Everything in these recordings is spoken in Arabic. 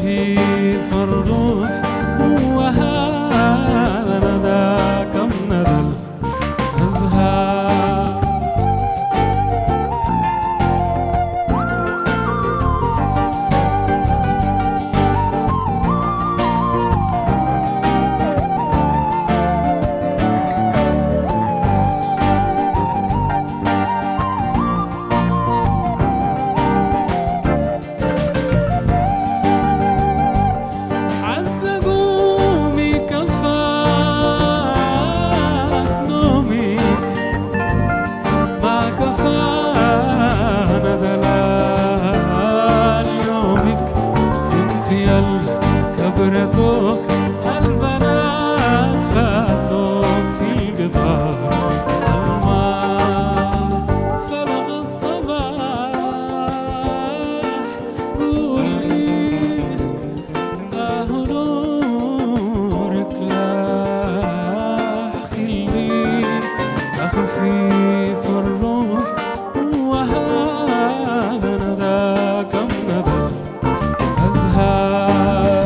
خفيف الروح وهذا ندى كم ندى الأزهار. كبرتوك البنات فاتوك في القطار الماء فرغ الصباح قولي نورك لاح خلي خفيف الروح وهذا ندى كم ندى أزهار.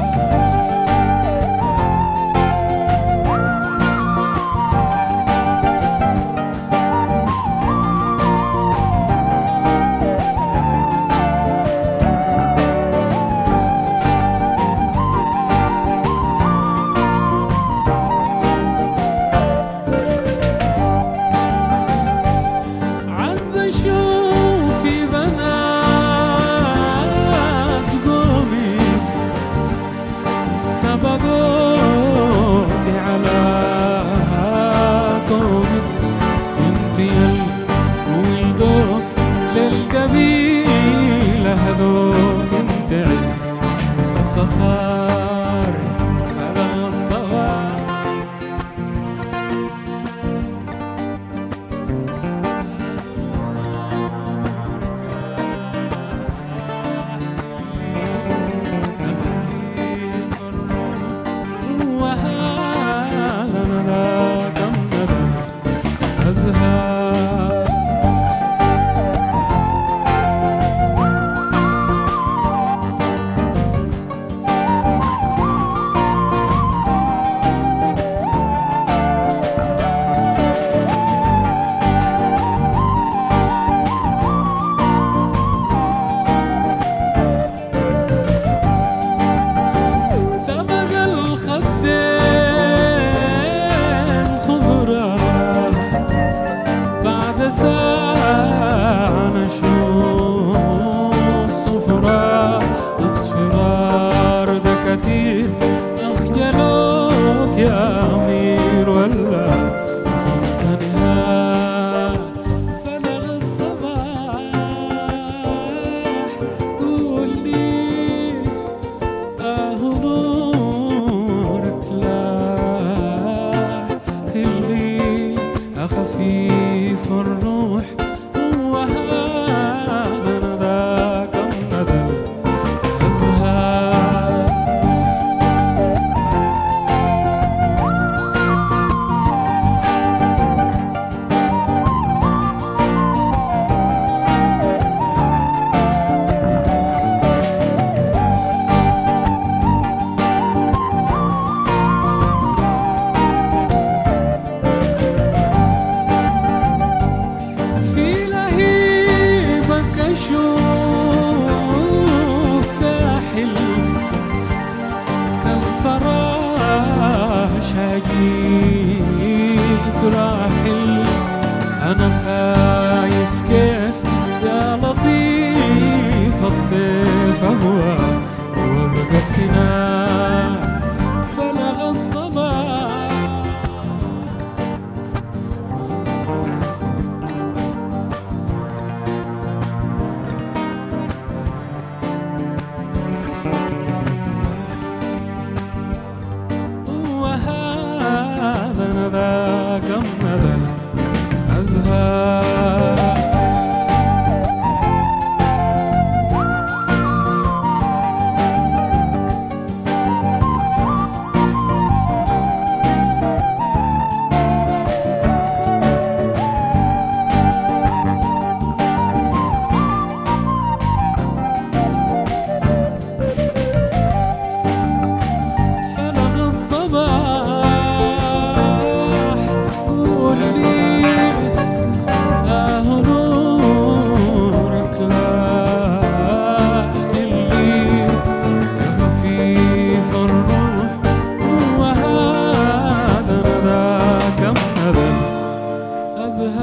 سبقوك على قومك انت ولدوك للقبيلة هذوك انت عز وفخار على الصغار. اصفرار دكاتير اخجلوك يا امير ولا ممتنها فلغ الصباح قولي نورك لاح خلي خفيف الروح وهذا ندى كم ندى أزهار. في لهيبك أشوف ساحل كالفراش هجيك راحل. أنا خايف كيف يا لطيف الطيف أهوى وبقى فينا فلغ الصباح. وهذا ندى كم ندى أزهار.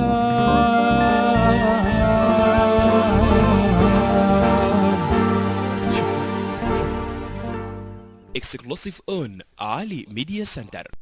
Exclusive on Ali Media Center.